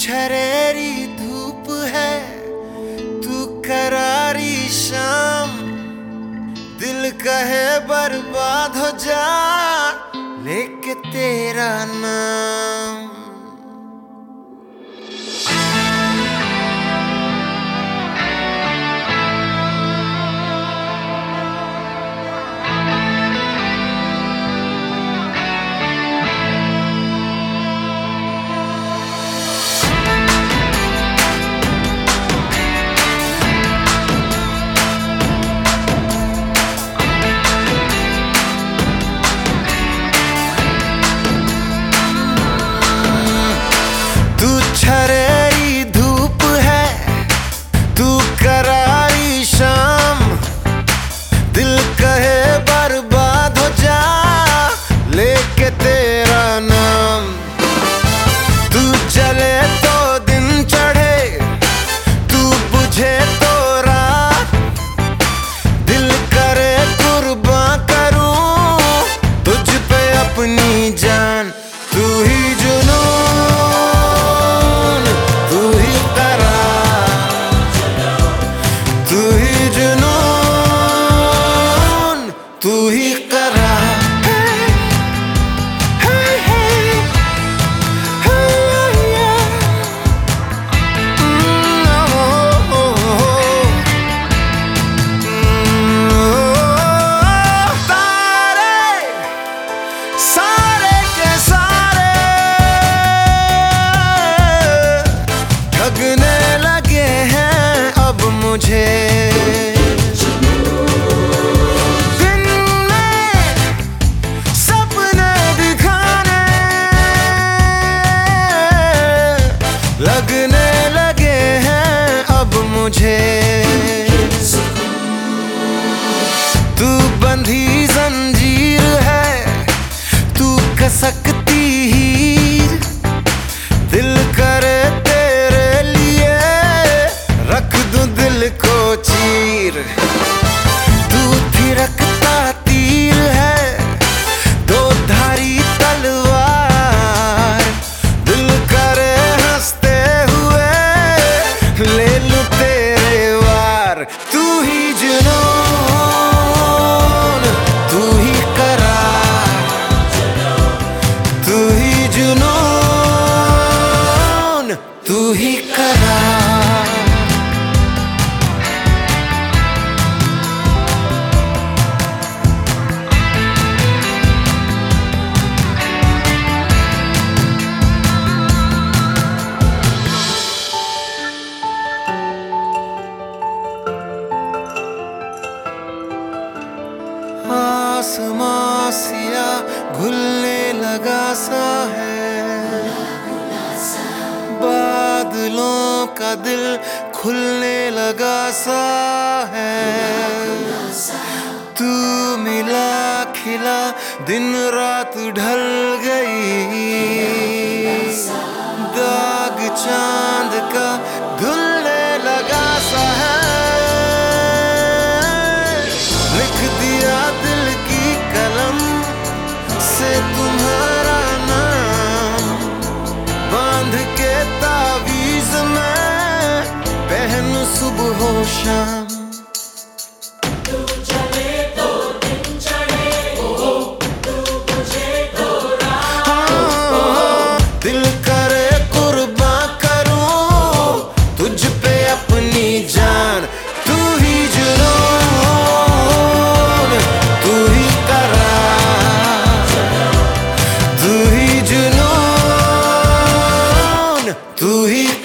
छरेरी धूप है, तू करारी शाम, दिल कहे बर्बाद हो जा लेके तेरा नाम। छरेरी धूप है, तू करारी शाम, दिल कहे बर्बाद हो जा लेके तेरा नाम। तू जले तो दिन चढ़े, तू बुझे तो रात, दिल करे कुर्बान करूं तुझ पे अपनी जान। तू ही जुनून, तू ही करा, सारे के सारे ठगने लगे हैं अब मुझे। लगने लगे हैं अब मुझे, तू बंधी जंजीर है, तू कसकती हीर, दिल करे तेरे लिए रख दूं दिल को चीर। तू थिरकता तीर है, दो धारी तलवार, दिल करे ले लूं तेरे वार। तू ही जुनून, तू ही करार, तू ही जुनून, तू ही करार। आसमां सिया घुलने लगा सा है, बादलों का दिल खुलने लगा सा है। तू मिला खिला दिन रात ढल गई, दाग चांद का धुलने लगा सा है। लिख दिया दिल की कलम से तुम्हारा नाम, बांध के तावीज में पहनूं सुबह हो शाम। तू चले तो दिन चढ़े, तू बुझे तो रात, दिल करे कुर्बान करूं तुझ पे अपनी जान। तू ही जुनून, तू ही करार, तू ही जुनून, तू ही